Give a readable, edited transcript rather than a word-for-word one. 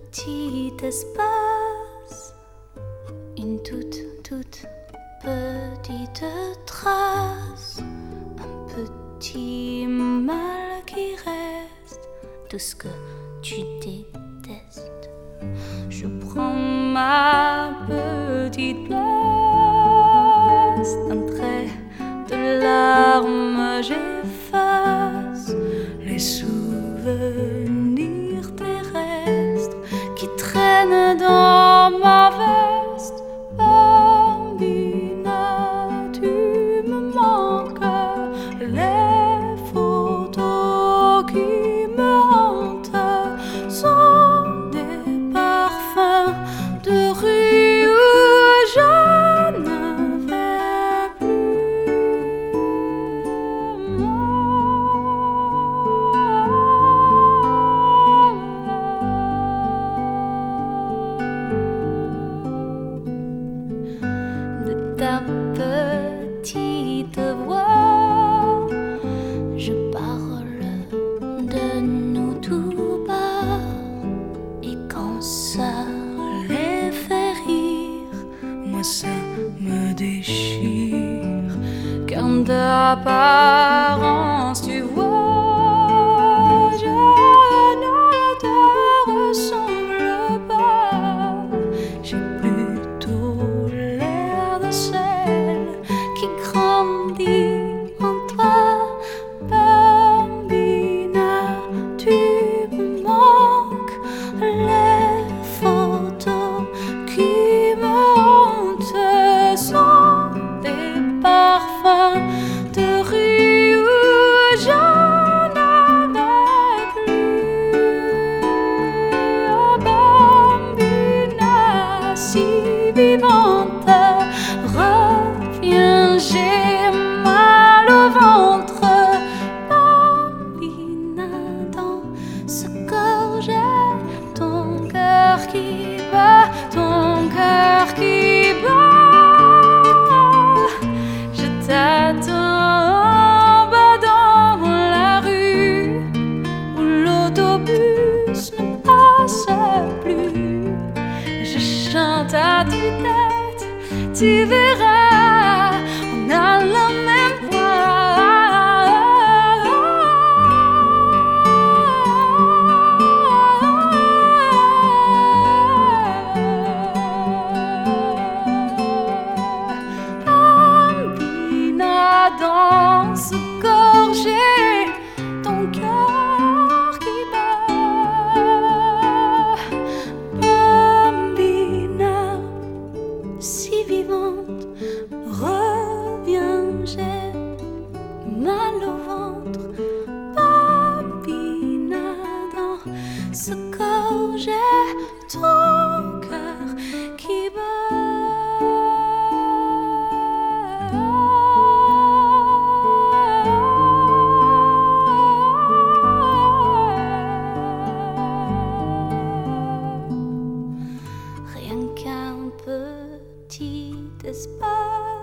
petit espace, une toute petite trace, un petit mal qui reste, tout ce que tu détestes. Je prends ma petite place, d'un trait de larmes j'efface les souvenirs terrestres qui traînent dans ma veste. Bambina, tu me manques, les photos qui me hantent sont des parfums de rue où je ne vais plus. De ta petite voix, je parle de nous tout bas, et quand ça les fait rire, moi ça me déchire, car d'apparence tu vois, je ne te ressemble pas. J'ai plutôt l'air de celle qui grandit en toi. Bambina, tu me manques, les photos qui me hantent sont des parfums de rue où je n'avais plus. Oh Bambina, si vivante, reviens, j'ai mal au ventre. Bambina, dans ce corps j'ai ton cœur qui bat, ton cœur qui bat. Je t'attends en bas dans la rue où l'autobus ne passe plus. Je chante à tue-tête, tu verras, on a la même dans ce corps, j'ai ton cœur qui bat. Bambina, si vivante, reviens, j'ai mal au ventre. Bambina, dans ce corps, j'ai ton cœur qui bat. Rien qu'un petit espace,